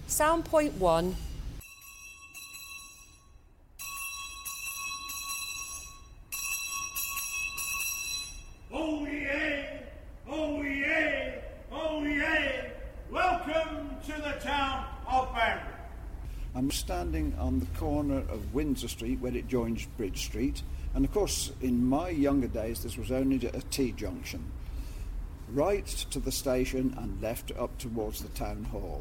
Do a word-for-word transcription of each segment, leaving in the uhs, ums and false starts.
Sound point one. Oh yay! Oh yay! Oh yay! Welcome to the town of Banbury. I'm standing on the corner of Windsor Street where it joins Bridge Street, and of course in my younger days this was only a T-junction. Right to the station and left up towards the town hall.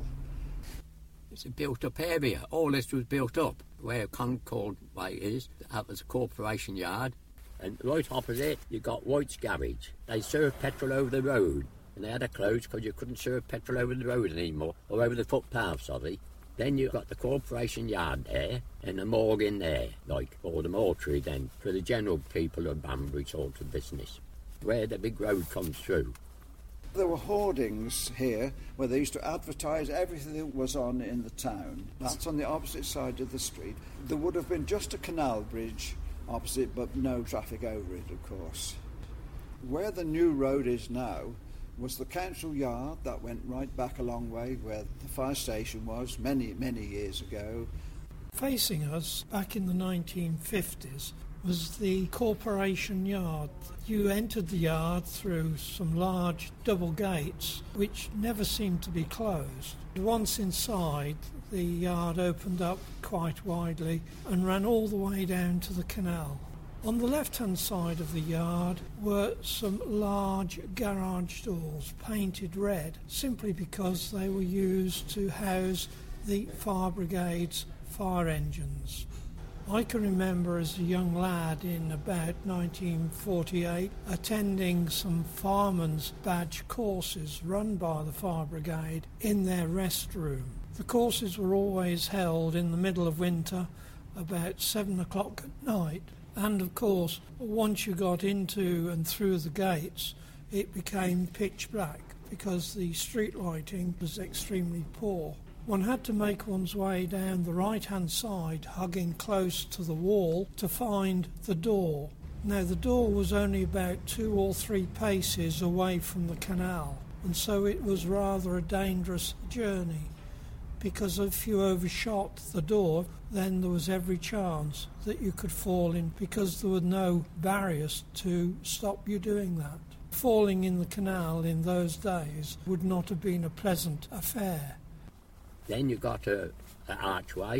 It's a built-up area. All this was built up. Where Concord Way is, that was a corporation yard. And right opposite, you got White's Garage. They served petrol over the road, and they had to close because you couldn't serve petrol over the road anymore, or over the footpath, sorry. Then you got the corporation yard there, and the morgue in there, like, or the mortuary then, for the general people of Banbury sort of business, where the big road comes through. There were hoardings here where they used to advertise everything that was on in the town. That's on the opposite side of the street. There would have been just a canal bridge opposite, but no traffic over it, of course. Where the new road is now was the council yard that went right back a long way where the fire station was many, many years ago. Facing us back in the nineteen fifties was the corporation yard. You entered the yard through some large double gates which never seemed to be closed. Once inside, the yard opened up quite widely and ran all the way down to the canal. On the left-hand side of the yard were some large garage doors painted red simply because they were used to house the fire brigade's fire engines. I can remember as a young lad in about nineteen forty-eight attending some fireman's badge courses run by the fire brigade in their rest room. The courses were always held in the middle of winter about seven o'clock at night, and of course once you got into and through the gates it became pitch black because the street lighting was extremely poor. One had to make one's way down the right-hand side, hugging close to the wall, to find the door. Now, the door was only about two or three paces away from the canal, and so it was rather a dangerous journey, because if you overshot the door, then there was every chance that you could fall in, because there were no barriers to stop you doing that. Falling in the canal in those days would not have been a pleasant affair. Then you got a, a archway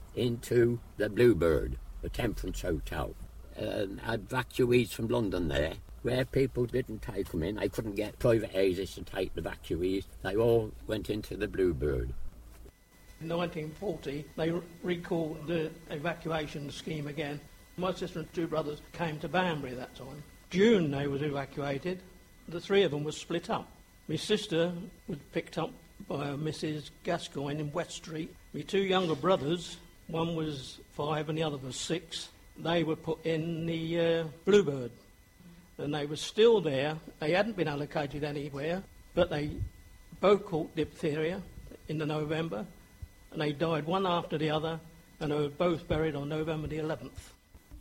into the Bluebird, the Temperance Hotel. Um, had evacuees from London there, where people didn't take them in. They couldn't get private houses to take the evacuees. They all went into the Bluebird. In nineteen forty, they recalled the evacuation scheme again. My sister and two brothers came to Banbury that time. June they was evacuated. The three of them was split up. My sister was picked up by Missus Gascoigne in West Street. My two younger brothers, one was five and the other was six, they were put in the uh, Bluebird. And they were still there. They hadn't been allocated anywhere, but they both caught diphtheria in the November, and they died one after the other, and they were both buried on November the eleventh.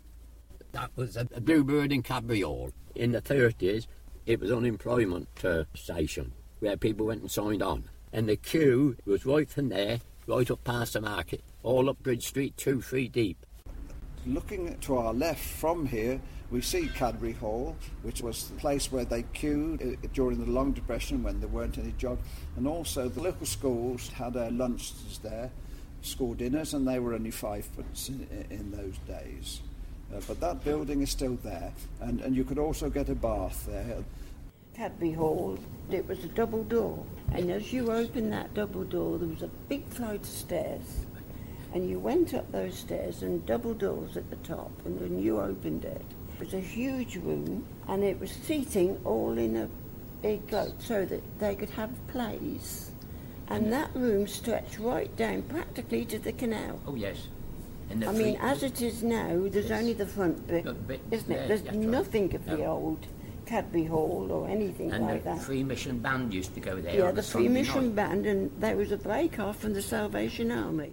That was a, a Bluebird in Cadbury Hall. In the thirties, it was an unemployment uh, station where people went and signed on. And the queue was right from there, right up past the market, all up Bridge Street, two, three deep. Looking to our left from here, we see Cadbury Hall, which was the place where they queued during the Long Depression when there weren't any jobs. And also the local schools had their lunches there, school dinners, and they were only fivepence in, in those days. Uh, but that building is still there, and, and you could also get a bath there. Cadbury Hall, it was a double door, and as you opened that double door there was a big flight of stairs, and you went up those stairs and double doors at the top, and when you opened it, it was a huge room, and it was seating all in a big globe so that they could have plays, and that room stretched right down practically to the canal. Oh yes. And I mean, as it is now, there's only the front bit, the bit isn't it? there, There's that's nothing right. of the No. old Cadbury Hall or anything and like the that. Free Mission Band used to go there Yeah, on the a Free Sunday Mission night. Band, and there was a break-off from the Salvation Army.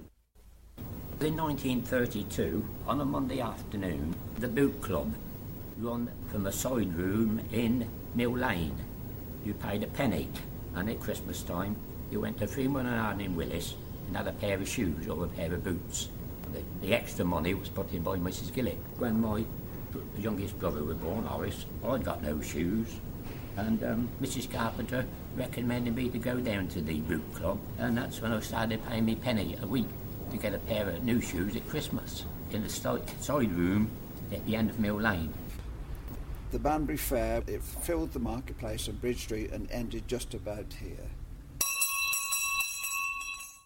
In nineteen thirty-two, on a Monday afternoon, the Boot Club run from a side room in Mill Lane. You paid a penny, and at Christmas time, you went to Freeman and Arden in Willis, and had a pair of shoes or a pair of boots. The, the extra money was put in by Missus Gillett. When my youngest brother was born, Horace, I'd got no shoes, and um, Missus Carpenter recommended me to go down to the boot club, and that's when I started paying me penny a week to get a pair of new shoes at Christmas in the side room at the end of Mill Lane. The Banbury Fair, it filled the marketplace on Bridge Street and ended just about here.